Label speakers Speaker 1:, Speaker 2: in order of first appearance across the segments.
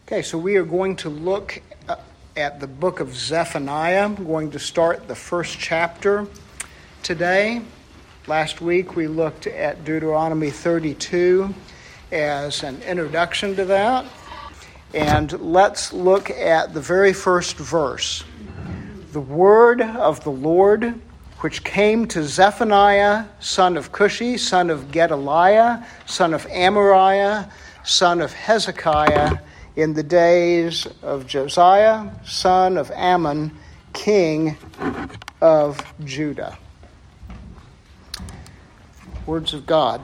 Speaker 1: Okay, so we are going to look at the book of Zephaniah. I'm going to start the first chapter today. Last week we looked at Deuteronomy 32 as an introduction to that. And let's look at the very first verse. The word of the Lord, which came to Zephaniah, son of Cushi, son of Gedaliah, son of Amariah, son of Hezekiah, in the days of Josiah, son of Ammon, king of Judah. Words of God.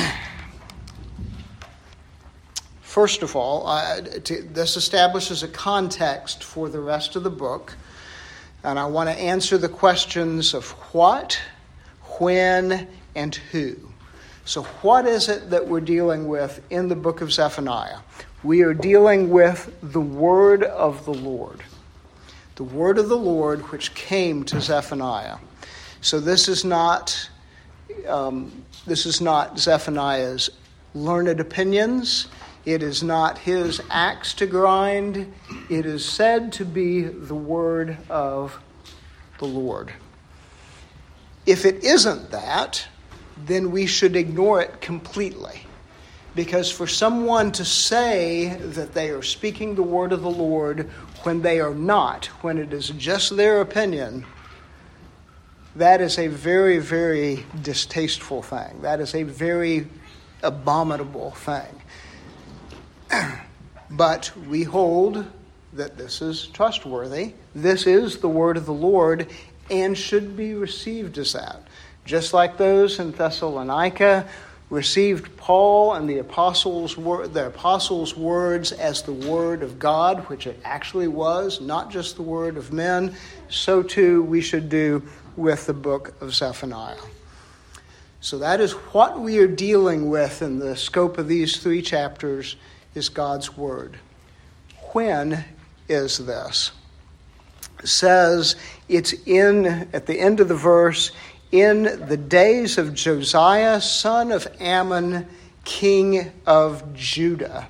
Speaker 1: First of all, this establishes a context for the rest of the book, and I want to answer the questions of what, when, and who. So what is it that we're dealing with in the book of Zephaniah? We are dealing with the word of the Lord. The word of the Lord which came to Zephaniah. So this is not Zephaniah's learned opinions. It is not his axe to grind. It is said to be the word of the Lord. If it isn't that, then we should ignore it completely. Because for someone to say that they are speaking the word of the Lord when they are not, when it is just their opinion, that is a very, very distasteful thing. That is a very abominable thing. But we hold that this is trustworthy. This is the word of the Lord and should be received as that. Just like those in Thessalonica received Paul and the apostles' words as the word of God, which it actually was, not just the word of men, so too we should do with the book of Zephaniah. So that is what we are dealing with in the scope of these 3 chapters is God's word. When is this? It says it's at the end of the verse, in the days of Josiah, son of Ammon, king of Judah.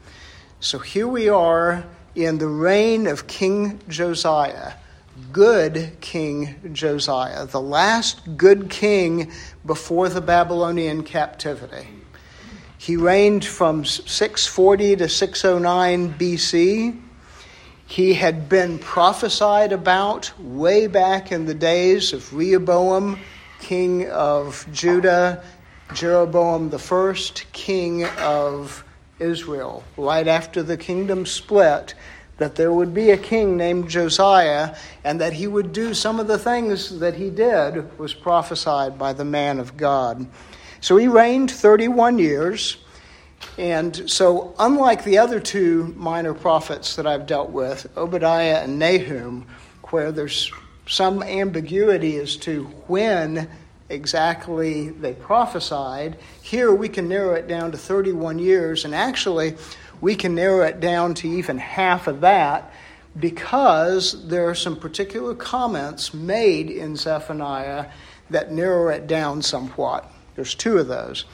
Speaker 1: So here we are in the reign of King Josiah, good King Josiah, the last good king before the Babylonian captivity. He reigned from 640 to 609 BC. He had been prophesied about way back in the days of Rehoboam, king of Judah, Jeroboam the first, king of Israel. Right after the kingdom split, that there would be a king named Josiah, and that he would do some of the things that he did was prophesied by the man of God. So he reigned 31 years. And so, unlike the other 2 minor prophets that I've dealt with, Obadiah and Nahum, where there's some ambiguity as to when exactly they prophesied, here we can narrow it down to 31 years. And actually, we can narrow it down to even half of that because there are some particular comments made in Zephaniah that narrow it down somewhat. There's 2 of those.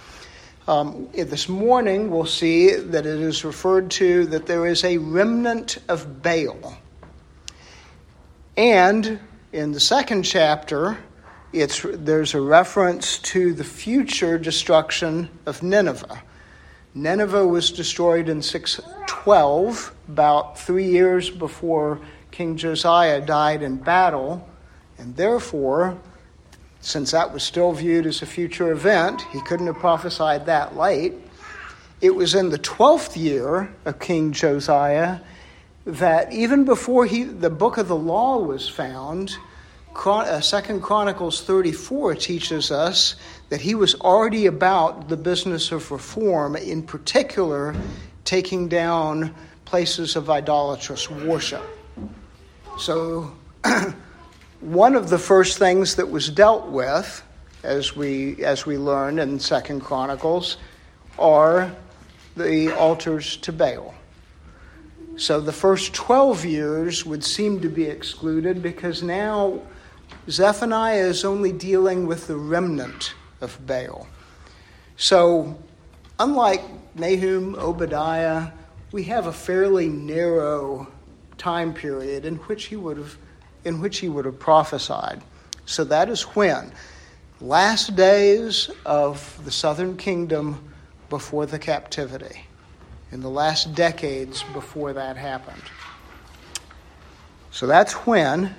Speaker 1: This morning, we'll see that it is referred to that there is a remnant of Baal. And in the 2nd chapter, there's a reference to the future destruction of Nineveh. Nineveh was destroyed in 612, about 3 years before King Josiah died in battle, and therefore, since that was still viewed as a future event, he couldn't have prophesied that late. It was in the 12th year of King Josiah that even before the book of the law was found, 2 Chronicles 34 teaches us that he was already about the business of reform, in particular taking down places of idolatrous worship. So one of the first things that was dealt with, as we learned in 2 Chronicles, are the altars to Baal. So the first 12 years would seem to be excluded because now Zephaniah is only dealing with the remnant of Baal. So unlike Nahum, Obadiah, we have a fairly narrow time period in which he would have prophesied. So that is when? Last days of the southern kingdom before the captivity, in the last decades before that happened. So that's when.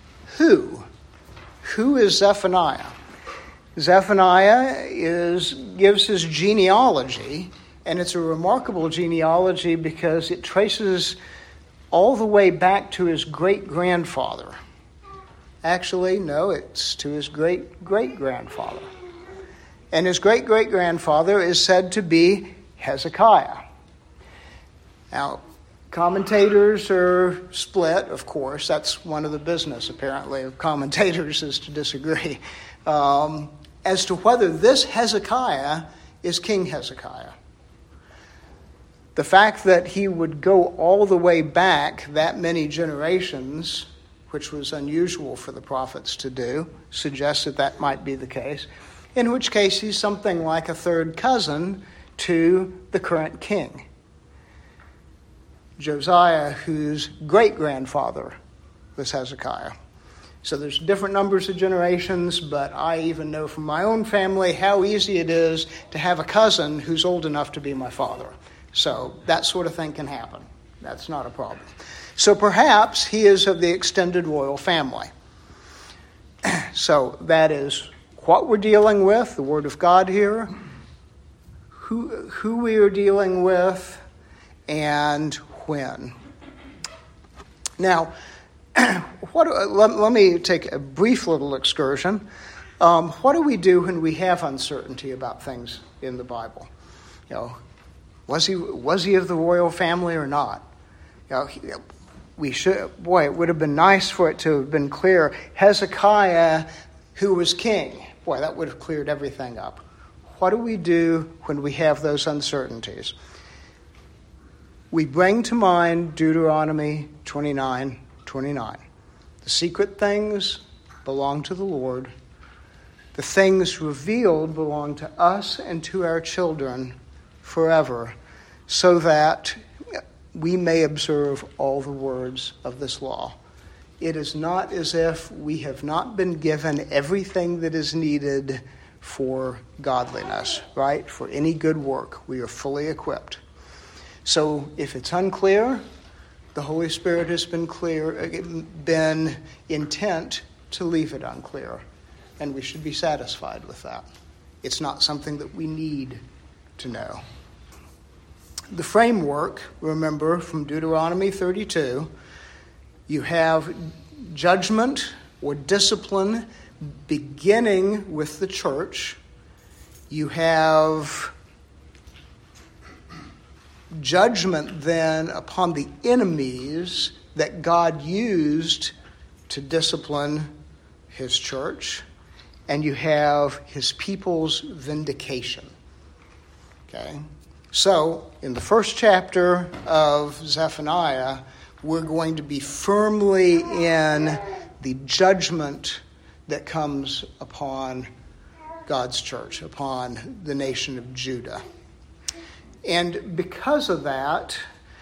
Speaker 1: Who is Zephaniah? Zephaniah gives his genealogy, and it's a remarkable genealogy because it traces all the way back to his great-grandfather. Actually, no, it's to his great-great-grandfather. And his great-great-grandfather is said to be Hezekiah. Now, commentators are split, of course. That's one of the business, apparently, of commentators is to disagree as to whether this Hezekiah is King Hezekiah. The fact that he would go all the way back that many generations, which was unusual for the prophets to do, suggests that that might be the case, in which case he's something like a third cousin to the current king, Josiah, whose great-grandfather was Hezekiah. So there's different numbers of generations, but I even know from my own family how easy it is to have a cousin who's old enough to be my father. So that sort of thing can happen. That's not a problem. So perhaps he is of the extended royal family. So that is what we're dealing with, the Word of God here, who we are dealing with, and when. Now, let me take a brief little excursion. What do we do when we have uncertainty about things in the Bible? Was he of the royal family or not? We should. Boy, it would have been nice for it to have been clear. Hezekiah, who was king. Boy, that would have cleared everything up. What do we do when we have those uncertainties? We bring to mind Deuteronomy 29:29. The secret things belong to the Lord. The things revealed belong to us and to our children forever, so that we may observe all the words of this law. It is not as if we have not been given everything that is needed for godliness, right? For any good work, we are fully equipped. So if it's unclear, the Holy Spirit has been intent to leave it unclear, and we should be satisfied with that. It's not something that we need to know. The framework, remember, from Deuteronomy 32, you have judgment or discipline beginning with the church. You have judgment then upon the enemies that God used to discipline his church. And you have his people's vindication. Okay? So, in the first chapter of Zephaniah, we're going to be firmly in the judgment that comes upon God's church, upon the nation of Judah. And because of that,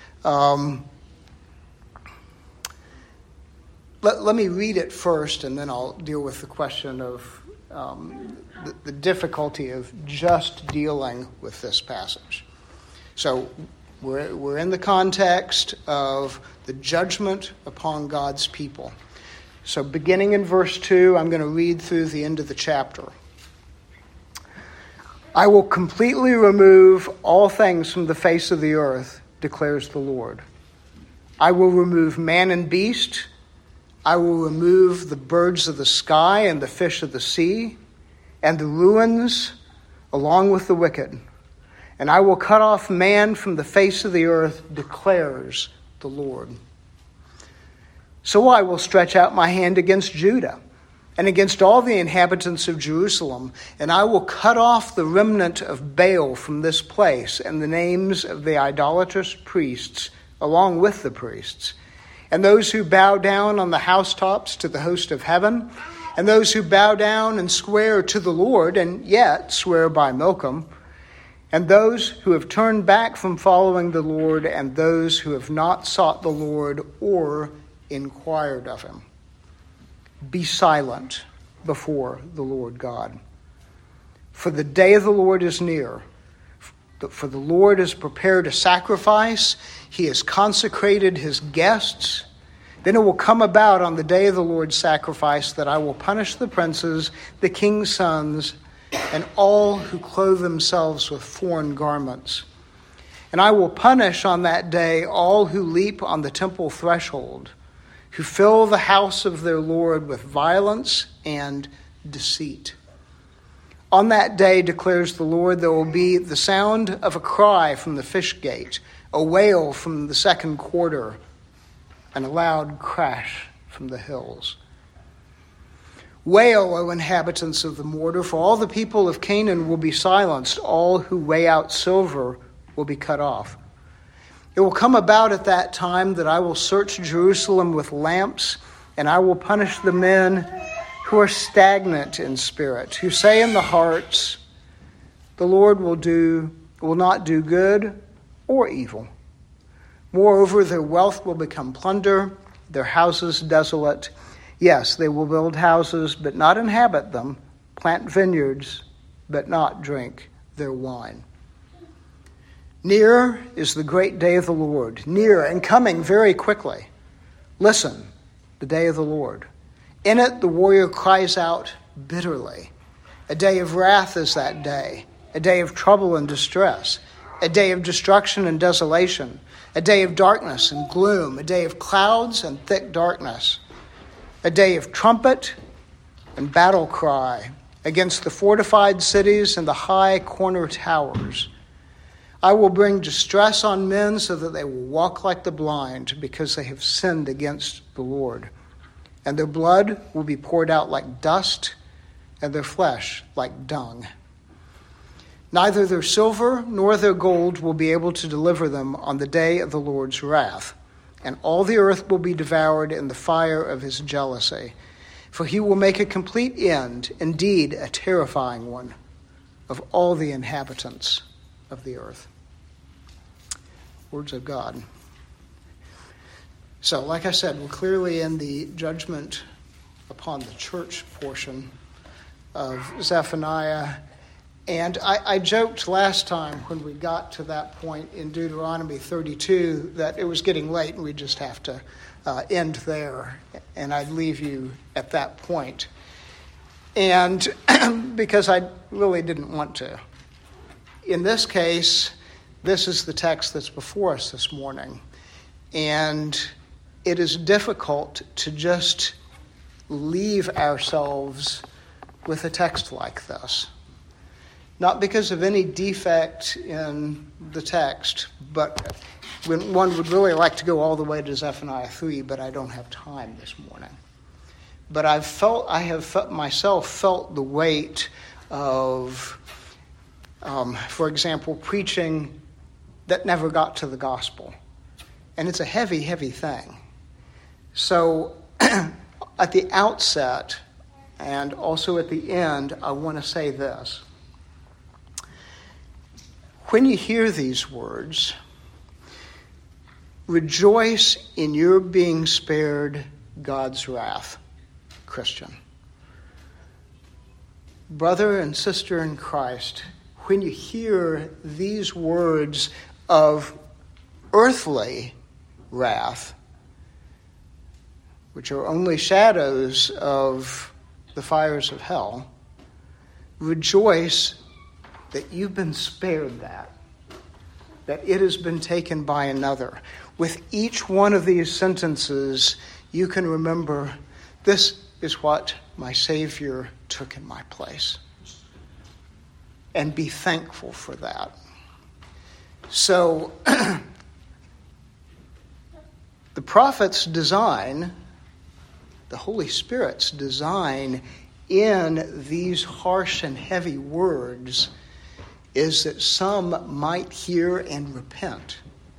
Speaker 1: let me read it first, and then I'll deal with the question of the difficulty of just dealing with this passage. So we're in the context of the judgment upon God's people. So beginning in verse 2, I'm going to read through the end of the chapter. I will completely remove all things from the face of the earth, declares the Lord. I will remove man and beast. I will remove the birds of the sky and the fish of the sea, and the ruins along with the wicked. And I will cut off man from the face of the earth, declares the Lord. So I will stretch out my hand against Judah and against all the inhabitants of Jerusalem, and I will cut off the remnant of Baal from this place, and the names of the idolatrous priests along with the priests, and those who bow down on the housetops to the host of heaven, and those who bow down and swear to the Lord, and yet swear by Milcom, and those who have turned back from following the Lord, and those who have not sought the Lord or inquired of him. Be silent before the Lord God. For the day of the Lord is near. For the Lord has prepared a sacrifice. He has consecrated his guests. Then it will come about on the day of the Lord's sacrifice that I will punish the princes, the king's sons, and all who clothe themselves with foreign garments. And I will punish on that day all who leap on the temple threshold, who fill the house of their Lord with violence and deceit. On that day, declares the Lord, there will be the sound of a cry from the fish gate, a wail from the second quarter, and a loud crash from the hills. Wail, O inhabitants of the mortar, for all the people of Canaan will be silenced. All who weigh out silver will be cut off. It will come about at that time that I will search Jerusalem with lamps, and I will punish the men who are stagnant in spirit, who say in the hearts, the Lord will not do good or evil. Moreover, their wealth will become plunder, their houses desolate. Yes, they will build houses, but not inhabit them, plant vineyards, but not drink their wine. Near is the great day of the Lord, near and coming very quickly. Listen, the day of the Lord. In it the warrior cries out bitterly. A day of wrath is that day, a day of trouble and distress, a day of destruction and desolation, a day of darkness and gloom, a day of clouds and thick darkness, a day of trumpet and battle cry against the fortified cities and the high corner towers. I will bring distress on men so that they will walk like the blind because they have sinned against the Lord. And their blood will be poured out like dust and their flesh like dung. Neither their silver nor their gold will be able to deliver them on the day of the Lord's wrath. And all the earth will be devoured in the fire of his jealousy. For he will make a complete end, indeed a terrifying one, of all the inhabitants of the earth. Words of God. So, like I said, we're clearly in the judgment upon the church portion of Zephaniah. And I joked last time when we got to that point in Deuteronomy 32 that it was getting late and we'd just have to end there. And I'd leave you at that point. And because I really didn't want to. In this case, this is the text that's before us this morning. And it is difficult to just leave ourselves with a text like this. Not because of any defect in the text, but when one would really like to go all the way to Zephaniah 3, but I don't have time this morning. But I have myself felt the weight of, for example, preaching that never got to the gospel. And it's a heavy, heavy thing. So at the outset and also at the end, I want to say this. When you hear these words, rejoice in your being spared God's wrath, Christian. Brother and sister in Christ, when you hear these words of earthly wrath, which are only shadows of the fires of hell, rejoice that you've been spared that it has been taken by another. With each one of these sentences, you can remember, this is what my Savior took in my place. And be thankful for that. So, the prophet's design, the Holy Spirit's design in these harsh and heavy words is that some might hear and repent.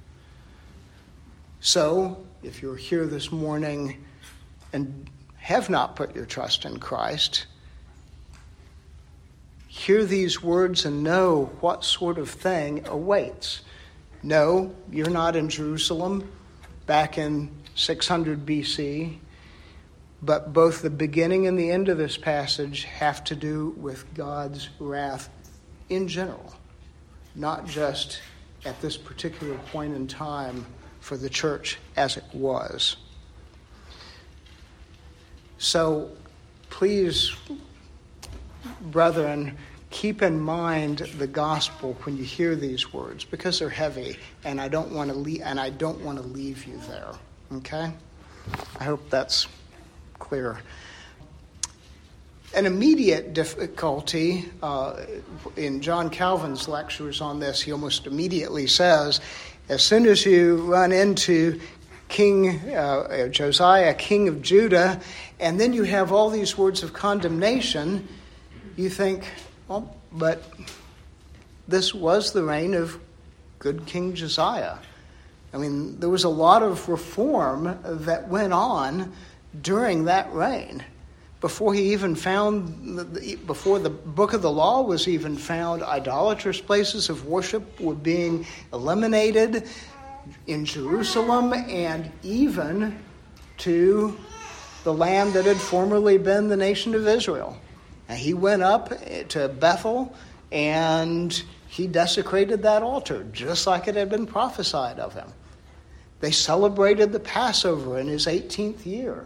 Speaker 1: So, if you're here this morning and have not put your trust in Christ, hear these words and know what sort of thing awaits. No, you're not in Jerusalem back in 600 BC, but both the beginning and the end of this passage have to do with God's wrath in general, not just at this particular point in time for the church as it was. So please, brethren, keep in mind the gospel when you hear these words, because they're heavy, and I don't want to leave you there. Okay? I hope that's clear. An immediate difficulty in John Calvin's lectures on this, he almost immediately says, as soon as you run into King Josiah, king of Judah, and then you have all these words of condemnation, you think, well, but this was the reign of good King Josiah. I mean, there was a lot of reform that went on during that reign. Before the book of the law was even found, idolatrous places of worship were being eliminated in Jerusalem and even to the land that had formerly been the nation of Israel. And he went up to Bethel and he desecrated that altar, just like it had been prophesied of him. They celebrated the Passover in his 18th year.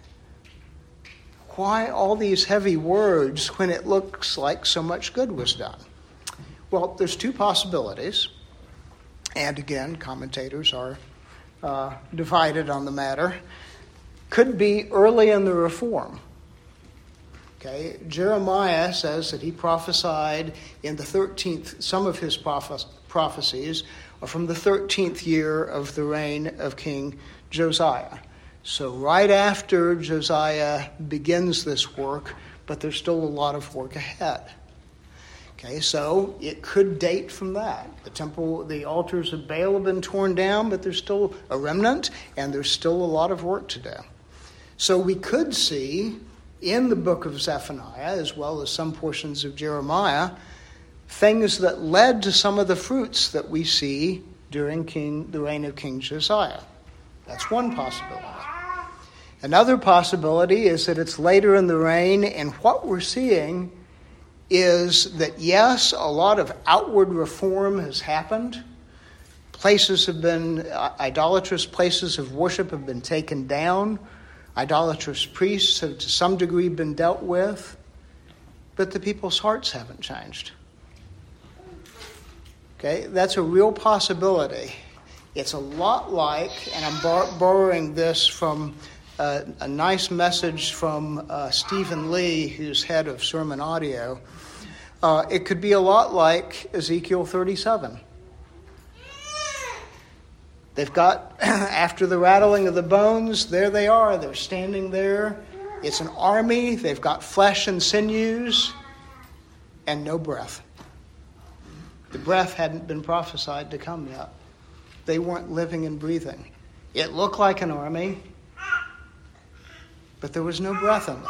Speaker 1: Why all these heavy words when it looks like so much good was done? Well, there's two possibilities. And again, commentators are divided on the matter. Could be early in the Reform. Okay, Jeremiah says that he prophesied in the 13th, some of his prophecies are from the 13th year of the reign of King Josiah. So right after Josiah begins this work, but there's still a lot of work ahead. Okay, so it could date from that. The altars of Baal have been torn down, but there's still a remnant, and there's still a lot of work to do. So we could see in the book of Zephaniah, as well as some portions of Jeremiah, things that led to some of the fruits that we see during the reign of King Josiah. That's one possibility. Another possibility is that it's later in the reign, and what we're seeing is that, yes, a lot of outward reform has happened. Idolatrous places of worship have been taken down. Idolatrous priests have to some degree been dealt with. But the people's hearts haven't changed. Okay, that's a real possibility. It's a lot like, and I'm borrowing this from a nice message from Stephen Lee, who's head of Sermon Audio. It could be a lot like Ezekiel 37. They've got, after the rattling of the bones, there they are. They're standing there. It's an army. They've got flesh and sinews and no breath. The breath hadn't been prophesied to come yet. They weren't living and breathing. It looked like an army, but there was no breath in them.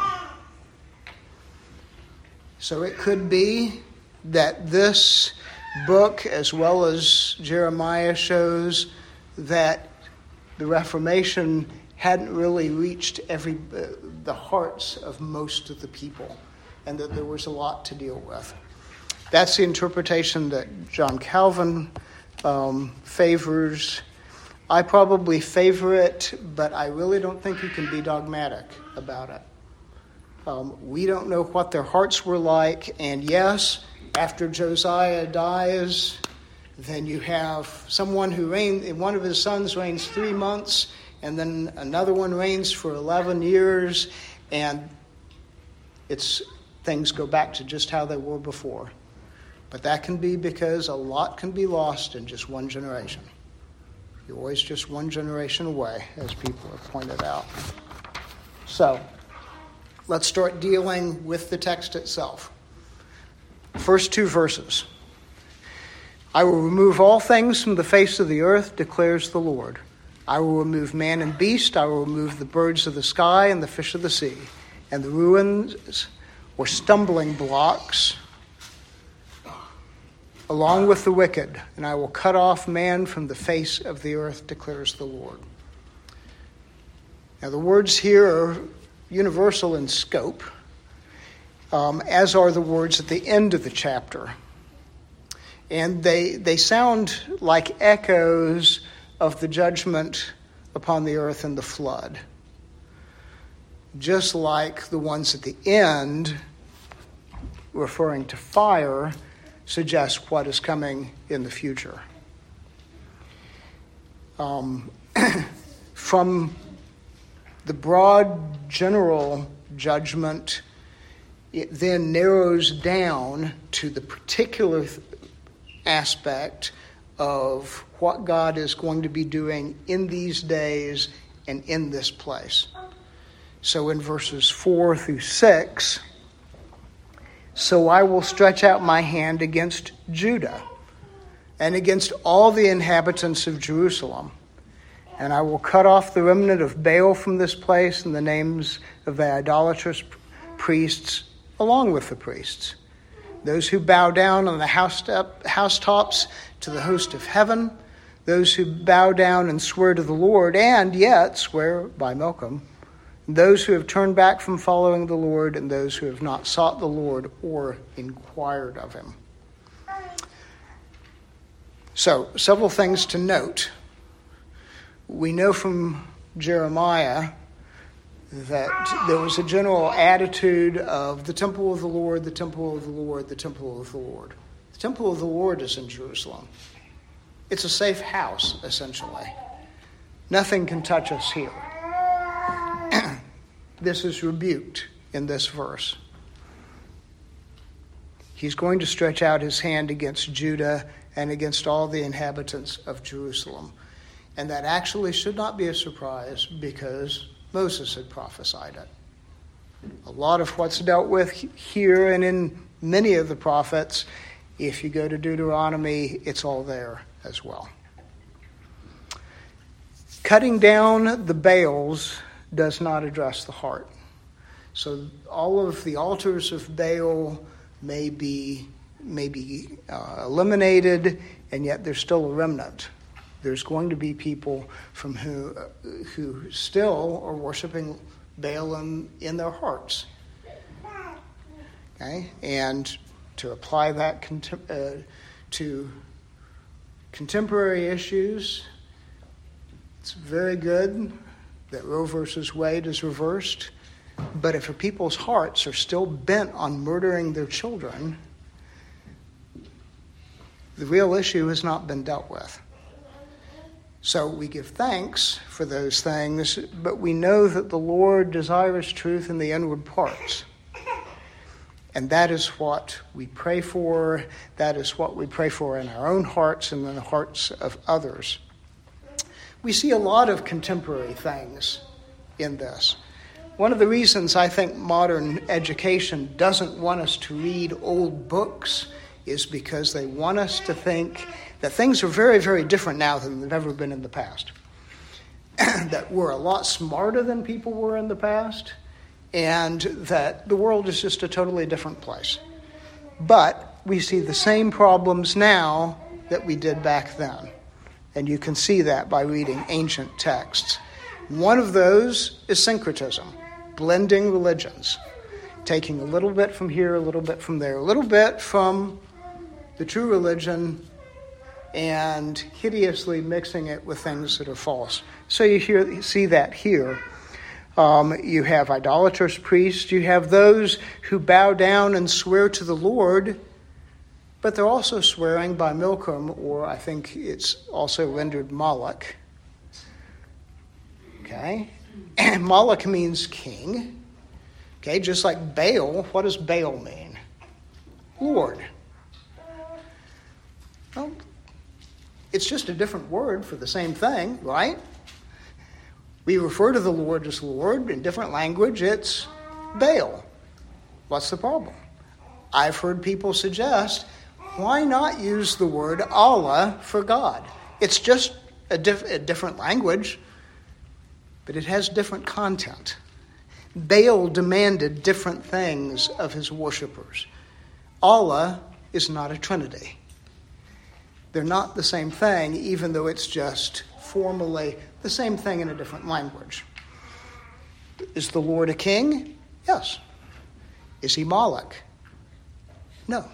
Speaker 1: So it could be that this book, as well as Jeremiah, shows that the Reformation hadn't really reached the hearts of most of the people, and that there was a lot to deal with. That's the interpretation that John Calvin favors. I probably favor it, but I really don't think you can be dogmatic about it. We don't know what their hearts were like, and yes, after Josiah dies, then you have someone who one of his sons reigns 3 months, and then another one reigns for 11 years, and things go back to just how they were before. But that can be because a lot can be lost in just one generation. You're always just one generation away, as people have pointed out. So, let's start dealing with the text itself. First 2 verses. I will remove all things from the face of the earth, declares the Lord. I will remove man and beast. I will remove the birds of the sky and the fish of the sea. And the ruins or stumbling blocks along with the wicked, and I will cut off man from the face of the earth, declares the Lord. Now, the words here are universal in scope, as are the words at the end of the chapter. And they sound like echoes of the judgment upon the earth in the flood, just like the ones at the end, referring to fire, suggest what is coming in the future. From the broad general judgment, it then narrows down to the particular aspect of what God is going to be doing in these days and in this place. So in verses 4 through 6, so I will stretch out my hand against Judah and against all the inhabitants of Jerusalem, and I will cut off the remnant of Baal from this place and the names of the idolatrous priests along with the priests, those who bow down on the housetops to the host of heaven, those who bow down and swear to the Lord and yet swear by Milcom, those who have turned back from following the Lord, and those who have not sought the Lord or inquired of him. So, several things to note. We know from Jeremiah that there was a general attitude of the temple of the Lord, the temple of the Lord, the temple of the Lord. The temple of the Lord is in Jerusalem. It's a safe house, essentially. Nothing can touch us here. This is rebuked in this verse. He's going to stretch out his hand against Judah and against all the inhabitants of Jerusalem. And that actually should not be a surprise because Moses had prophesied it. A lot of what's dealt with here and in many of the prophets, if you go to Deuteronomy, it's all there as well. Cutting down the Baals does not address the heart. So all of the altars of Baal may be eliminated, and yet there's still a remnant. There's going to be people from who still are worshiping Baal in their hearts. Okay, and to apply that to contemporary issues, it's very good that Roe versus Wade is reversed. But if a people's hearts are still bent on murdering their children, the real issue has not been dealt with. So we give thanks for those things, but we know that the Lord desires truth in the inward parts. And that is what we pray for. That is what we pray for in our own hearts and in the hearts of others. We see a lot of contemporary things in this. One of the reasons I think modern education doesn't want us to read old books is because they want us to think that things are very, very different now than they've ever been in the past. That we're a lot smarter than people were in the past, and that the world is just a totally different place. But we see the same problems now that we did back then. And you can see that by reading ancient texts. One of those is syncretism, blending religions, taking a little bit from here, a little bit from there, a little bit from the true religion, and hideously mixing it with things that are false. So you see that here. You have idolatrous priests. You have those who bow down and swear to the Lord, but they're also swearing by Milcom, or I think it's also rendered Moloch. Okay? And Moloch means king. Okay, just like Baal. What does Baal mean? Lord. Well, it's just a different word for the same thing, right? We refer to the Lord as Lord. In different language, it's Baal. What's the problem? I've heard people suggest, why not use the word Allah for God? It's just a different language, but it has different content. Baal demanded different things of his worshipers. Allah is not a trinity. They're not the same thing, even though it's just formally the same thing in a different language. Is the Lord a king? Yes. Is he Moloch? No.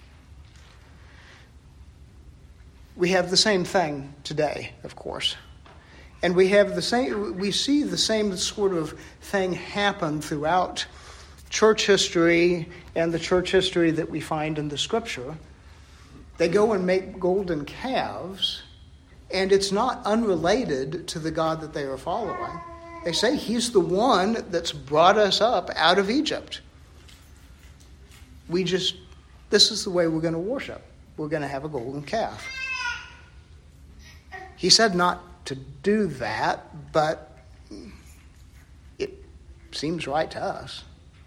Speaker 1: We have the same thing today, of course. And we see the same sort of thing happen throughout church history and the church history that we find in the scripture. They go and make golden calves, and it's not unrelated to the God that they are following. They say he's the one that's brought us up out of Egypt. This is the way we're going to worship. We're going to have a golden calf. He said not to do that, but it seems right to us.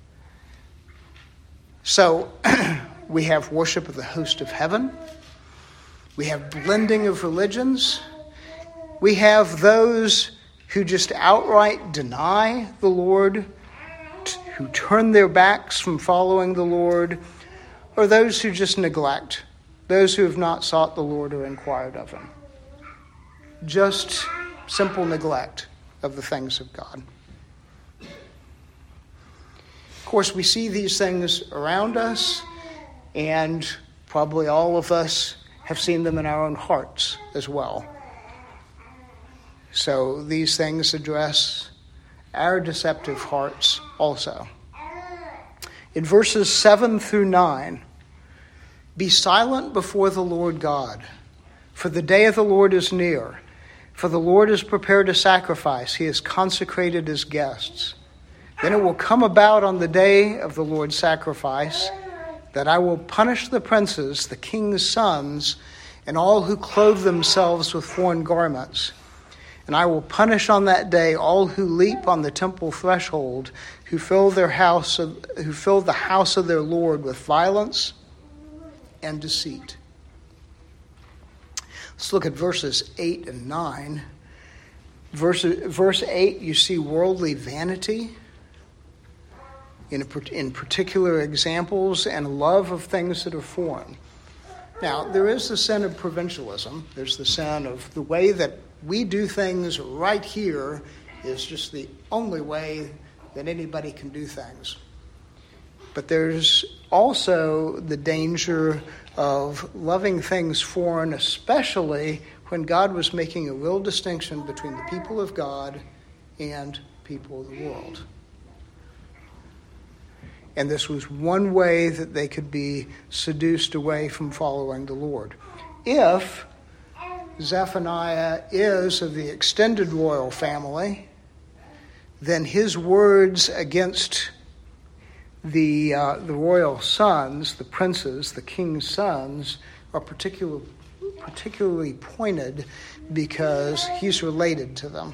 Speaker 1: So we have worship of the host of heaven. We have blending of religions. We have those who just outright deny the Lord, who turn their backs from following the Lord, or those who just neglect, those who have not sought the Lord or inquired of him. Just simple neglect of the things of God. Of course, we see these things around us, and probably all of us have seen them in our own hearts as well. So these things address our deceptive hearts also. In verses 7 through 9, be silent before the Lord God, for the day of the Lord is near. For the Lord has prepared a sacrifice. He has consecrated his guests. Then it will come about on the day of the Lord's sacrifice that I will punish the princes, the king's sons, and all who clothe themselves with foreign garments. And I will punish on that day all who leap on the temple threshold, who fill the house of their Lord with violence and deceit. Let's look at verses 8 and 9. Verse 8, you see worldly vanity in particular examples and love of things that are foreign. Now, there is the sin of provincialism. There's the sin of the way that we do things right here is just the only way that anybody can do things. But there's also the danger of loving things foreign, especially when God was making a real distinction between the people of God and people of the world. And this was one way that they could be seduced away from following the Lord. If Zephaniah is of the extended royal family, then his words against the royal sons, the princes, the king's sons, are particularly pointed because he's related to them.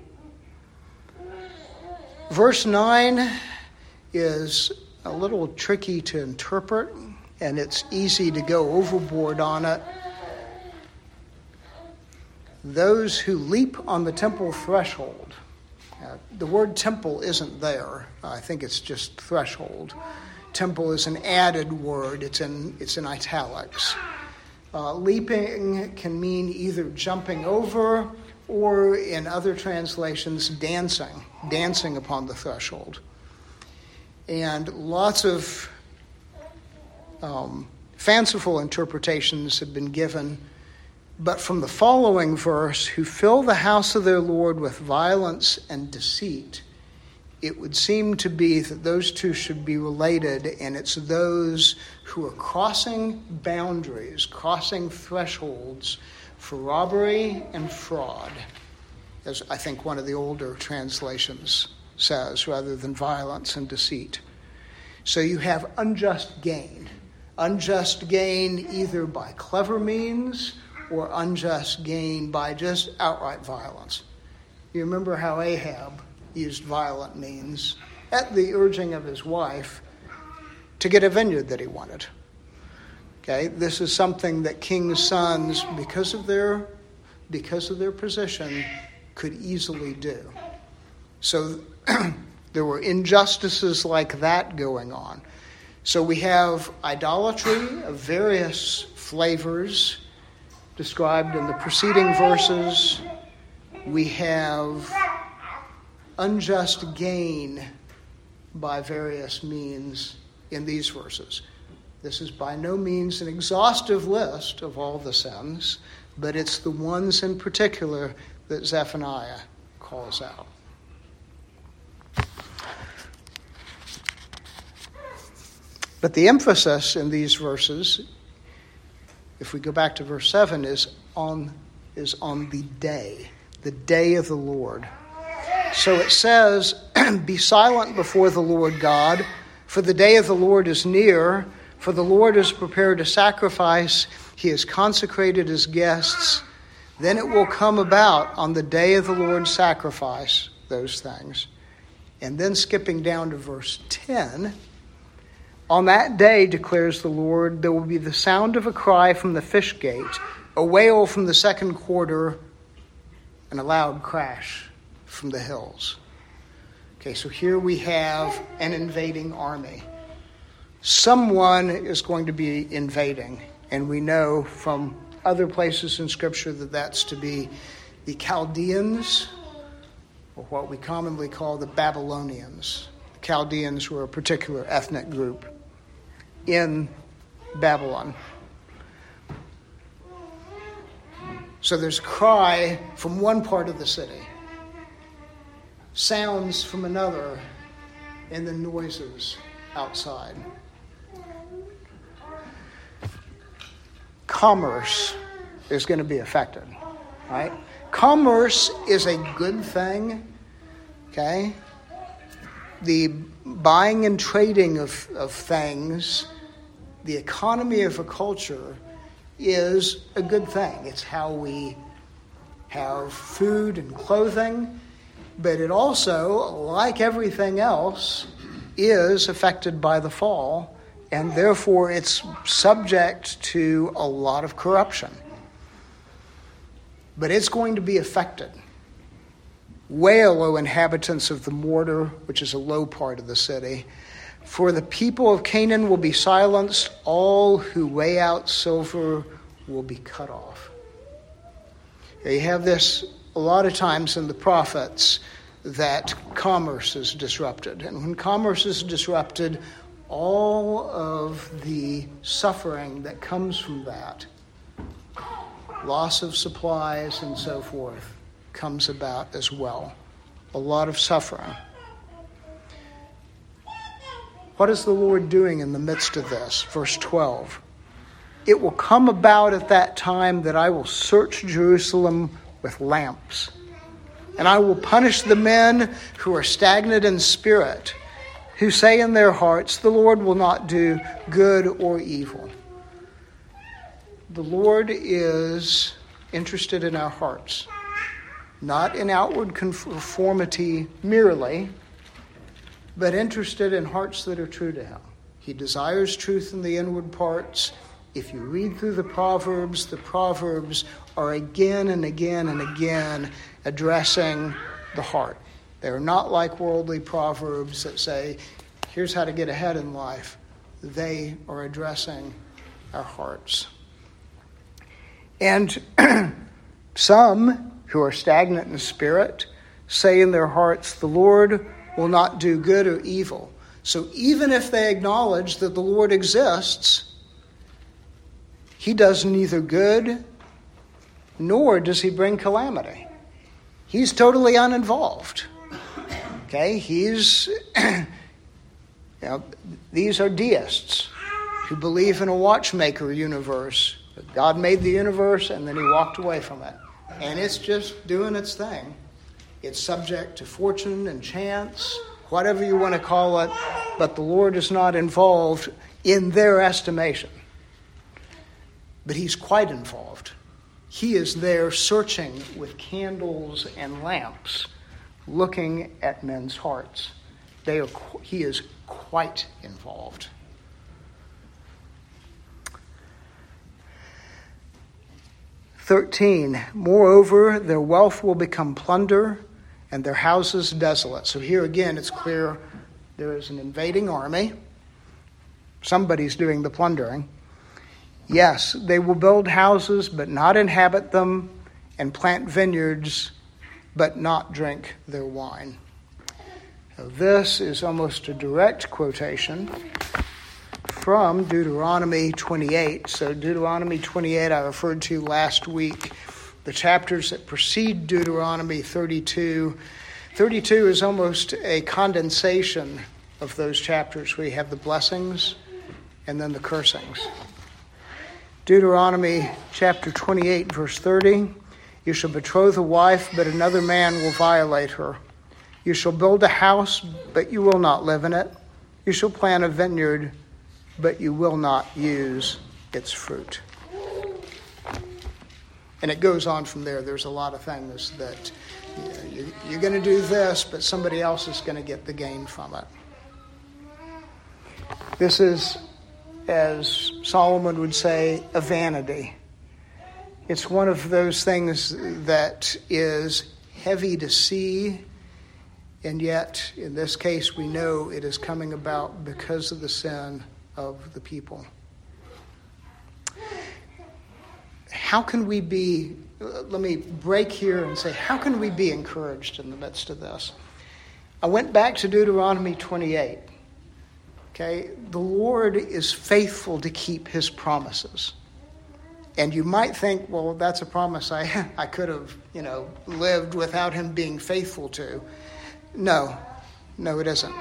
Speaker 1: Verse 9 is a little tricky to interpret, and it's easy to go overboard on it. Those who leap on the temple threshold. The word temple isn't there. I think it's just threshold. Temple is an added word. It's in italics. Leaping can mean either jumping over or, in other translations, dancing upon the threshold. And lots of fanciful interpretations have been given. But from the following verse, who fill the house of their Lord with violence and deceit, it would seem to be that those two should be related, and it's those who are crossing boundaries, crossing thresholds for robbery and fraud, as I think one of the older translations says, rather than violence and deceit. So you have unjust gain either by clever means or unjust gain by just outright violence. You remember how Ahab used violent means at the urging of his wife to get a vineyard that he wanted. Okay, this is something that king's sons, because of their position, could easily do. So there were injustices like that going on. So we have idolatry of various flavors described in the preceding verses. We have unjust gain by various means in these verses. This is by no means an exhaustive list of all the sins, but it's the ones in particular that Zephaniah calls out. But the emphasis in these verses, if we go back to verse 7, is on the day of the Lord. So it says, "Be silent before the Lord God, for the day of the Lord is near, for the Lord has prepared a sacrifice, he has consecrated his guests. Then it will come about on the day of the Lord's sacrifice," those things. And then skipping down to verse 10, "On that day, declares the Lord, there will be the sound of a cry from the fish gate, a wail from the second quarter, and a loud crash from the hills." Okay, so here we have an invading army. Someone is going to be invading, and we know from other places in Scripture that that's to be the Chaldeans, or what we commonly call the Babylonians. The Chaldeans were a particular ethnic group in Babylon. So there's a cry from one part of the city, sounds from another, and then noises outside. Commerce is going to be affected, right? Commerce is a good thing, okay? The buying and trading of things, the economy of a culture is a good thing. It's how we have food and clothing, but it also, like everything else, is affected by the fall, and therefore it's subject to a lot of corruption. But it's going to be affected. Wail, O inhabitants of the mortar, which is a low part of the city, for the people of Canaan will be silenced. All who weigh out silver will be cut off. You have this a lot of times in the prophets, that commerce is disrupted. And when commerce is disrupted, all of the suffering that comes from that, loss of supplies and so forth, comes about as well. A lot of suffering. What is the Lord doing in the midst of this? Verse 12. "It will come about at that time that I will search Jerusalem with lamps, and I will punish the men who are stagnant in spirit, who say in their hearts, the Lord will not do good or evil." The Lord is interested in our hearts, not in outward conformity merely, but interested in hearts that are true to him. He desires truth in the inward parts. If you read through the Proverbs are again and again and again addressing the heart. They're not like worldly proverbs that say, here's how to get ahead in life. They are addressing our hearts. And some who are stagnant in spirit say in their hearts, the Lord will not do good or evil. So even if they acknowledge that the Lord exists, he does neither good nor does he bring calamity. He's totally uninvolved. Okay, these are deists who believe in a watchmaker universe. God made the universe and then he walked away from it. And it's just doing its thing. It's subject to fortune and chance, whatever you want to call it, but the Lord is not involved in their estimation. But he's quite involved. He is there searching with candles and lamps, looking at men's hearts. He is quite involved. "13, moreover, their wealth will become plunder, and their houses desolate." So here again, it's clear there is an invading army. Somebody's doing the plundering. Yes, they will build houses, but not inhabit them, and plant vineyards, but not drink their wine. Now, this is almost a direct quotation from Deuteronomy 28. So Deuteronomy 28 I referred to last week. The chapters that precede Deuteronomy 32. 32 is almost a condensation of those chapters where you have the blessings and then the cursings. Deuteronomy chapter 28, verse 30. You shall betroth a wife, but another man will violate her. You shall build a house, but you will not live in it. You shall plant a vineyard, but you will not use its fruit. And it goes on from there. There's a lot of things that you're going to do this, but somebody else is going to get the gain from it. This is, as Solomon would say, a vanity. It's one of those things that is heavy to see, and yet, in this case, we know it is coming about because of the sin of the people. How can we be, let me break here and say, how can we be encouraged in the midst of this? I went back to Deuteronomy 28. Okay, the Lord is faithful to keep his promises. And you might think, well, that's a promise I could have, lived without him being faithful to. No, it isn't.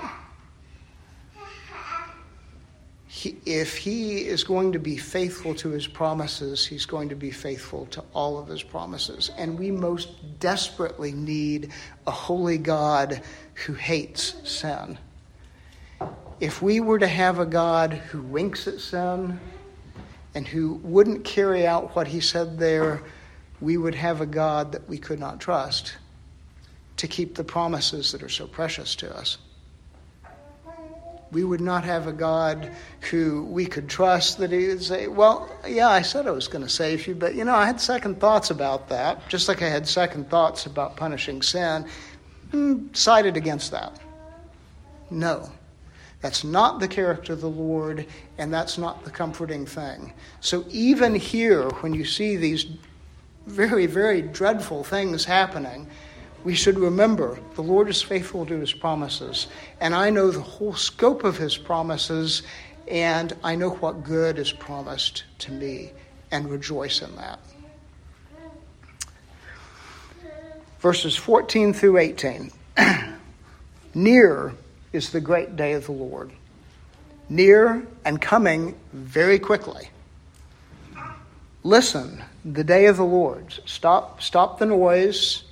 Speaker 1: If he is going to be faithful to his promises, he's going to be faithful to all of his promises. And we most desperately need a holy God who hates sin. If we were to have a God who winks at sin and who wouldn't carry out what he said there, we would have a God that we could not trust to keep the promises that are so precious to us. We would not have a God who we could trust that he would say, well, yeah, I said I was going to save you, but, I had second thoughts about that, just like I had second thoughts about punishing sin, decided against that. No. That's not the character of the Lord, and that's not the comforting thing. So even here, when you see these very, very dreadful things happening, we should remember the Lord is faithful to his promises. And I know the whole scope of his promises, and I know what good is promised to me, and rejoice in that. Verses 14 through 18. Near is the great day of the Lord, near and coming very quickly. Listen, the day of the Lord. Stop the noise.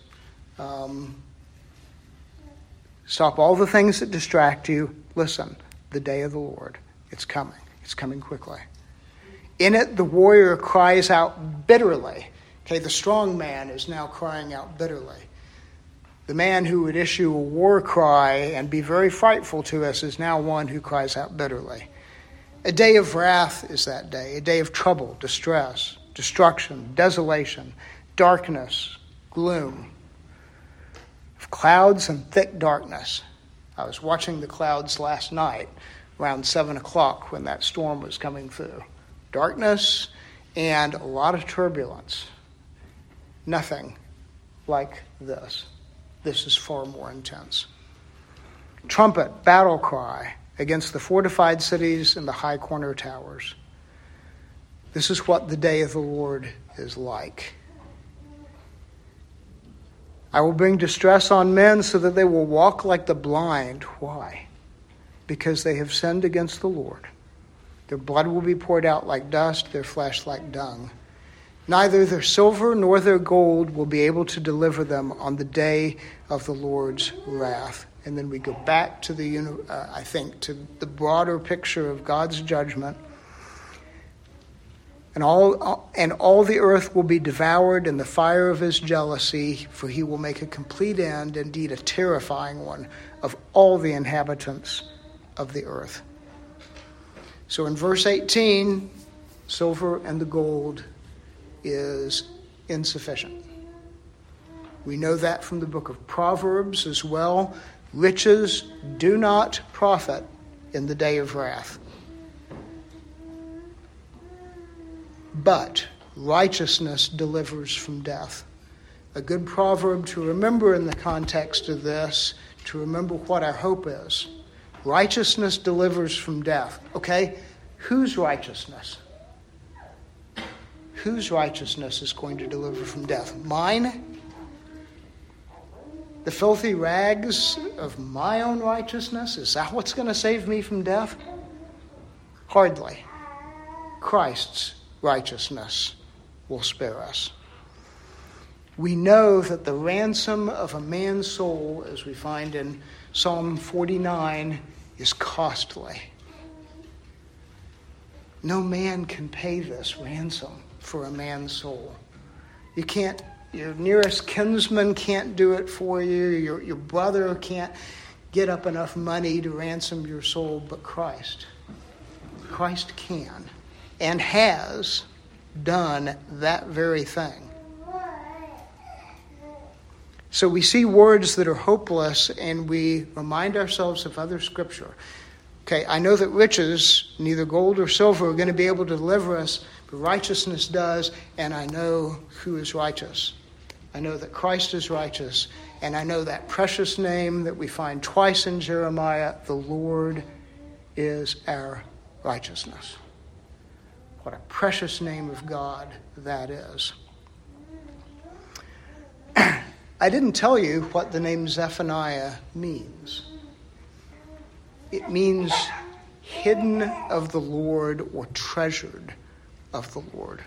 Speaker 1: Stop all the things that distract you. Listen, the day of the Lord. It's coming. It's coming quickly. In it, the warrior cries out bitterly. Okay, the strong man is now crying out bitterly. The man who would issue a war cry and be very frightful to us is now one who cries out bitterly. A day of wrath is that day, a day of trouble, distress, destruction, desolation, darkness, gloom, of clouds and thick darkness. I was watching the clouds last night around 7 o'clock when that storm was coming through. Darkness and a lot of turbulence. Nothing like this. This is far more intense. Trumpet, battle cry against the fortified cities and the high corner towers. This is what the day of the Lord is like. I will bring distress on men so that they will walk like the blind. Why? Because they have sinned against the Lord. Their blood will be poured out like dust, their flesh like dung. Neither their silver nor their gold will be able to deliver them on the day of the Lord's wrath. And then we go back to to the broader picture of God's judgment. And all the earth will be devoured in the fire of his jealousy, for he will make a complete end, indeed a terrifying one, of all the inhabitants of the earth. So in verse 18, silver and the gold is insufficient. We know that from the book of Proverbs as well. Riches do not profit in the day of wrath. but righteousness delivers from death. A good proverb to remember in the context of this, to remember what our hope is. Righteousness delivers from death. Okay, whose righteousness? Whose righteousness is going to deliver from death? Mine? The filthy rags of my own righteousness? Is that what's going to save me from death? Hardly. Christ's righteousness will spare us. We know that the ransom of a man's soul, as we find in Psalm 49, is costly. No man can pay this ransom for a man's soul. You can't, your nearest kinsman can't do it for you. Your brother can't get up enough money to ransom your soul, but Christ. Christ can and has done that very thing. So we see words that are hopeless and we remind ourselves of other scripture. Okay, I know that riches, neither gold or silver, are going to be able to deliver us, but righteousness does, and I know who is righteous. I know that Christ is righteous, and I know that precious name that we find twice in Jeremiah, the Lord is our righteousness. What a precious name of God that is. I didn't tell you what the name Zephaniah means. It means hidden of the Lord or treasured of the Lord.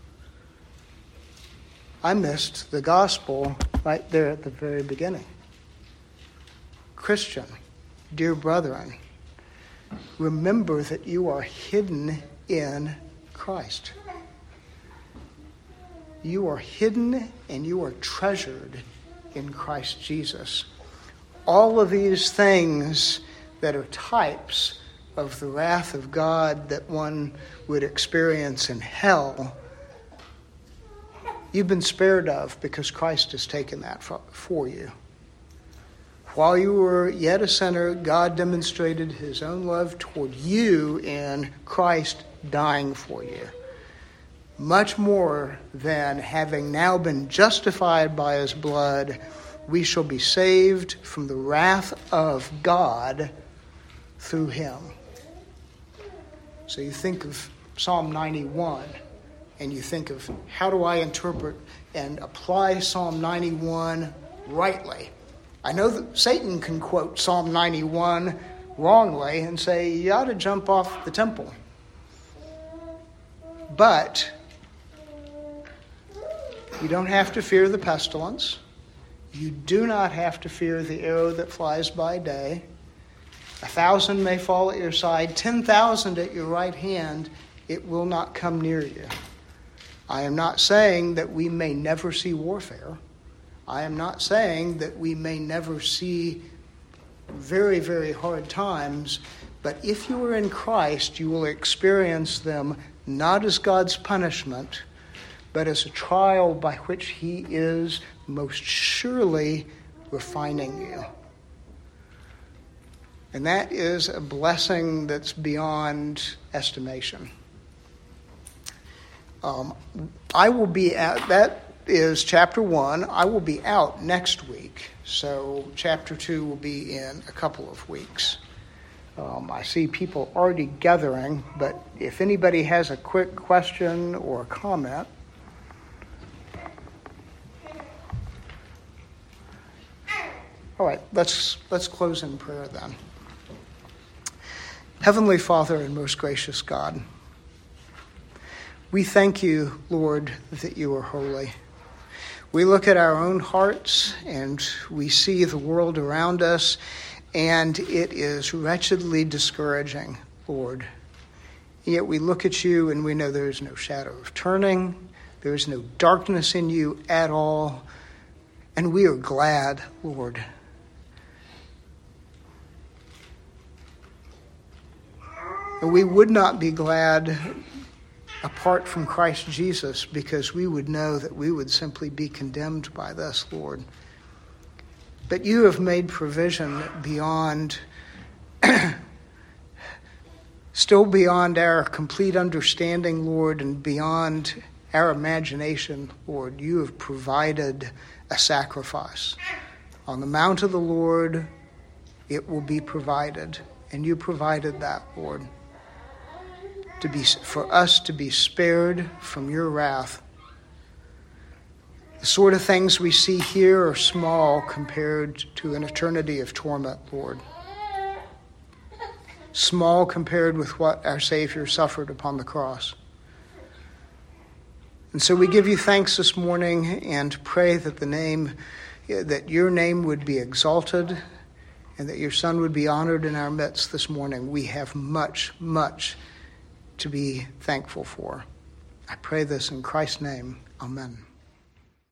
Speaker 1: I missed the gospel right there at the very beginning. Christian, dear brethren, remember that you are hidden in Christ. You are hidden and you are treasured in Christ Jesus. All of these things that are types of the wrath of God that one would experience in hell, you've been spared of because Christ has taken that for you. While you were yet a sinner, God demonstrated his own love toward you in Christ dying for you. Much more than having now been justified by his blood, we shall be saved from the wrath of God through him. So you think of Psalm 91, and you think of how do I interpret and apply Psalm 91 rightly? I know that Satan can quote Psalm 91 wrongly and say, you ought to jump off the temple. But you don't have to fear the pestilence. You do not have to fear the arrow that flies by day. 1,000 may fall at your side, 10,000 at your right hand. It will not come near you. I am not saying that we may never see warfare. I am not saying that we may never see very, very hard times. But if you are in Christ, you will experience them not as God's punishment, but as a trial by which he is most surely refining you. And that is a blessing that's beyond estimation. I will be at, that is chapter 1. I will be out next week. So chapter 2 will be in a couple of weeks. I see people already gathering, but if anybody has a quick question or comment. All right, let's close in prayer then. Heavenly Father and most gracious God, we thank you, Lord, that you are holy. We look at our own hearts and we see the world around us, and it is wretchedly discouraging, Lord. Yet we look at you and we know there is no shadow of turning, there is no darkness in you at all, and we are glad, Lord. And we would not be glad apart from Christ Jesus, because we would know that we would simply be condemned by this, Lord. But you have made provision beyond still beyond our complete understanding, Lord, and beyond our imagination, Lord, you have provided a sacrifice. On the mount of the Lord, it will be provided. And you provided that, Lord, for us to be spared from your wrath. The sort of things we see here are small compared to an eternity of torment, Lord. Small compared with what our Savior suffered upon the cross. And so we give you thanks this morning and pray that your name would be exalted and that your Son would be honored in our midst this morning. We have much, much to be thankful for. I pray this in Christ's name. Amen.